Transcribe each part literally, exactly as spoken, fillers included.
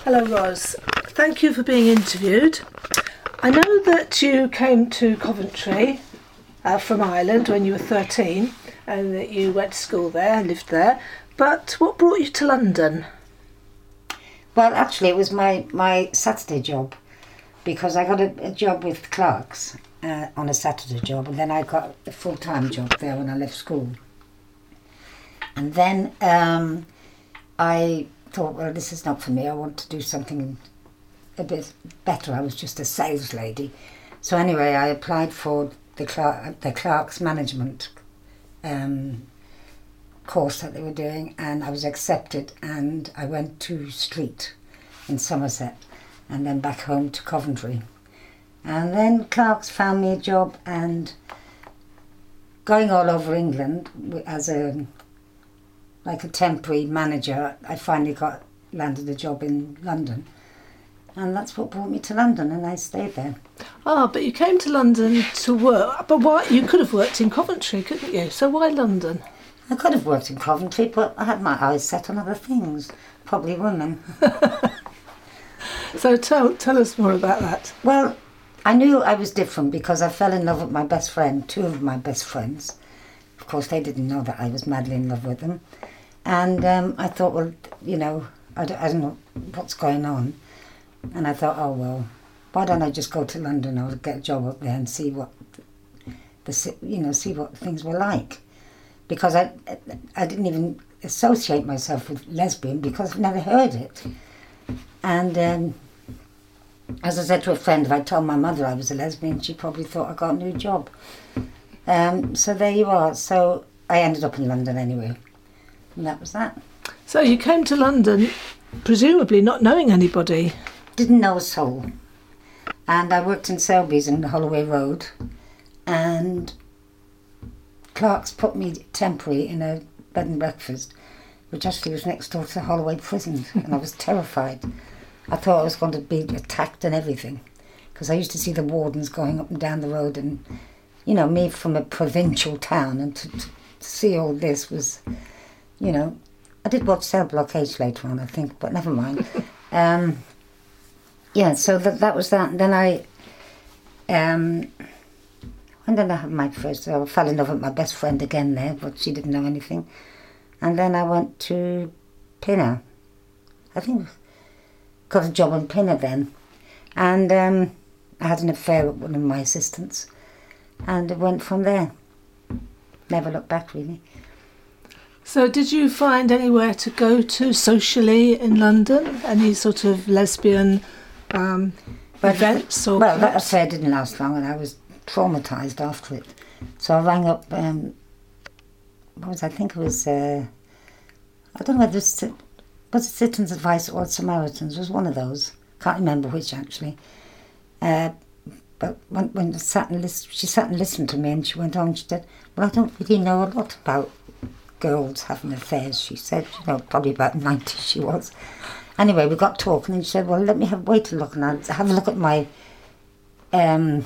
Hello, Ros. Thank you for being interviewed. I know that you came to Coventry uh, from Ireland when you were thirteen and that you went to school there and lived there, but what brought you to London? Well, actually, it was my, my Saturday job, because I got a, a job with Clark's uh, on a Saturday job, and then I got a full-time job there when I left school. And then um, I thought, well, this is not for me. I want to do something a bit better. I was just a sales lady. So anyway, I applied for the, Clark, the Clark's management um, course that they were doing, and I was accepted, and I went to Street in Somerset and then back home to Coventry. And then Clark's found me a job, and going all over England as a like a temporary manager, I finally got landed a job in London, and that's what brought me to London, and I stayed there. Ah, but you came to London to work, but why? You could have worked in Coventry, couldn't you? So why London? I could have worked in Coventry, but I had my eyes set on other things, probably women. So tell tell us more about that. Well, I knew I was different because I fell in love with my best friend, two of my best friends. Of course, they didn't know that I was madly in love with them. And um, I thought, well, you know, I don't, I don't know what's going on. And I thought, oh, well, why don't I just go to London or get a job up there and see what, the you know, see what things were like. Because I, I didn't even associate myself with lesbian because I've never heard it. And um, as I said to a friend, if I told my mother I was a lesbian, she probably thought I got a new job. Um, so there you are. So I ended up in London anyway. And that was that. So you came to London, presumably not knowing anybody. Didn't know a soul. And I worked in Selby's in Holloway Road. And Clark's put me temporary in a bed and breakfast, which actually was next door to Holloway Prison. And I was terrified. I thought I was going to be attacked and everything. Because I used to see the wardens going up and down the road. And, you know, me from a provincial town. And to, to see all this was... You know, I did watch Cell Block H later on, I think, but never mind. um, yeah, so that that was that. And then I, um, when did I have my first? I fell in love with my best friend again there, but she didn't know anything. And then I went to Pinner. I think got a job in Pinner then, and um, I had an affair with one of my assistants, and it went from there. Never looked back really. So did you find anywhere to go to socially in London? Any sort of lesbian um, but, events? Or well, that clubs? affair didn't last long, and I was traumatised after it. So I rang up, um, what was I, I think it was, uh, I don't know whether it was, was it Citizens Advice or Samaritans, it was one of those. Can't remember which actually. Uh, but when, when sat and list, she sat and listened to me, and she went on, she said, well, I don't really know a lot about girls having affairs, she said, you know, probably about ninety she was. Anyway, we got talking, and she said, well, let me have wait a look, and I'll have a look at my um,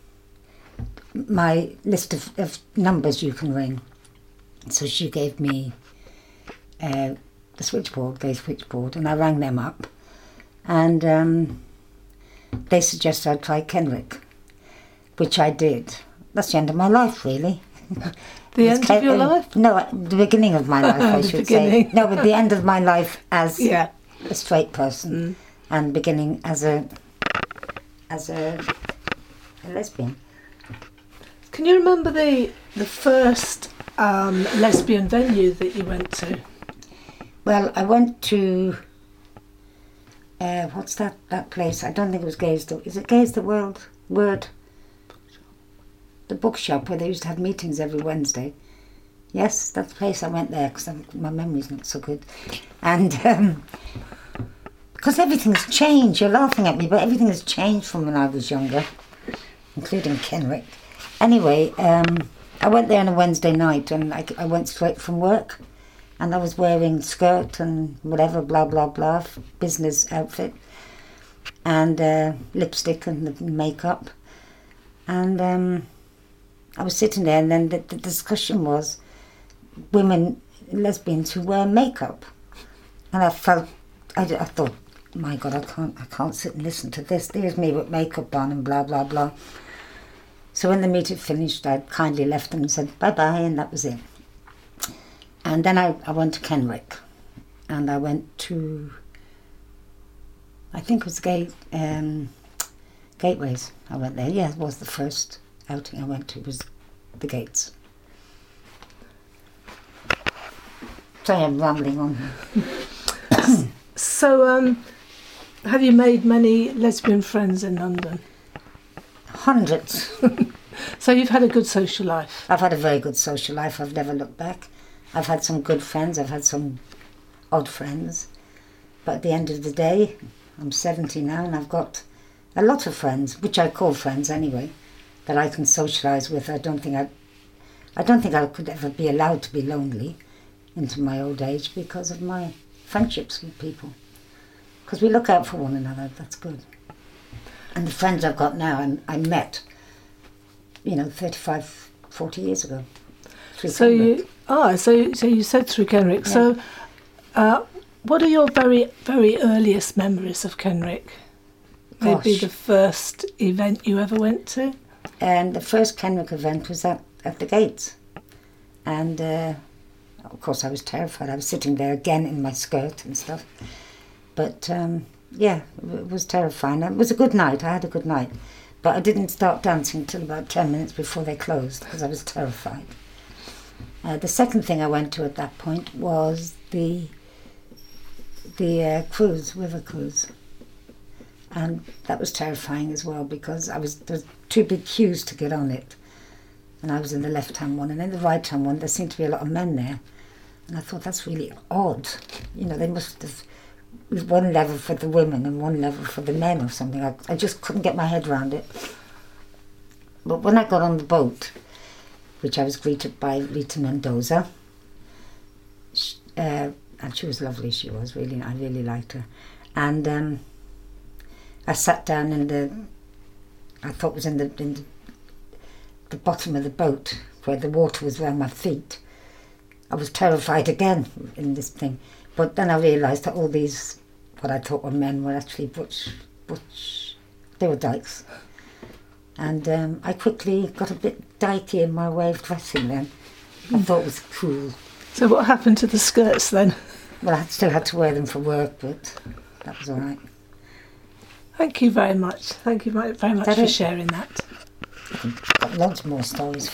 my list of, of numbers you can ring. So she gave me uh, the switchboard, gay switchboard, and I rang them up, and um, they suggested I try Kenrick, which I did. That's the end of my life, really. The end of your life? No, the beginning of my life, I should beginning. say. No, but the end of my life as yeah. a straight person, mm. and beginning as a as a, a lesbian. Can you remember the the first um, lesbian venue that you went to? Well, I went to uh, what's that that place? I don't think it was Gays the is it Gays the World Word. The bookshop where they used to have meetings every Wednesday. Yes, that's the place I went there because my memory's not so good. And because um, everything's changed, you're laughing at me, but everything has changed from when I was younger, including Kenrick. Anyway, um, I went there on a Wednesday night, and I, I went straight from work, and I was wearing skirt and whatever, blah, blah, blah, business outfit, and uh, lipstick and the makeup. And um, I was sitting there, and then the, the discussion was women, lesbians who wear makeup. And I felt, I, I thought, my God, I can't, I can't sit and listen to this. There's me with makeup on and blah, blah, blah. So when the meeting finished, I kindly left them and said bye-bye, and that was it. And then I, I went to Kenrick, and I went to, I think it was Gate, um, Gateways. I went there. Yeah, it was the first outing I went to, was the Gates. Sorry, I'm rambling on. So, um, have you made many lesbian friends in London? Hundreds. So you've had a good social life? I've had a very good social life. I've never looked back. I've had some good friends. I've had some odd friends. But at the end of the day, I'm seventy now, and I've got a lot of friends, which I call friends anyway, that I can socialise with. I don't think I, I don't think I could ever be allowed to be lonely into my old age because of my friendships with people. Because we look out for one another. That's good. And the friends I've got now, I'm, I met, you know, thirty-five, forty years ago. So you, ah, so so you said through Kenrick. Yeah. So, uh, what are your very very earliest memories of Kenrick? Maybe Gosh. The first event you ever went to. And the first Kenrick event was at at the Gates, and uh, of course I was terrified. I was sitting there again in my skirt and stuff, but um, yeah, it was terrifying. It was a good night. I had a good night, but I didn't start dancing until about ten minutes before they closed because I was terrified. Uh, the second thing I went to at that point was the the uh, cruise, river cruise, and that was terrifying as well because I was there was two big queues to get on it, and I was in the left-hand one, and in the right-hand one there seemed to be a lot of men there, and I thought that's really odd. You know, they must have one level for the women and one level for the men or something. I, I just couldn't get my head around it. But when I got on the boat, which I was greeted by Rita Mendoza, she, uh, and she was lovely, she was, really, I really liked her. And um, I sat down in the, I thought it was in the, in the, the bottom of the boat, where the water was around my feet. I was terrified again in this thing. But then I realised that all these, what I thought were men, were actually butch, butch, they were dykes. And um, I quickly got a bit dykey in my way of dressing then. I thought it was cool. So what happened to the skirts then? Well, I still had to wear them for work, but that was all right. Thank you very much. Thank you very much for sharing that. I've got lots more stories.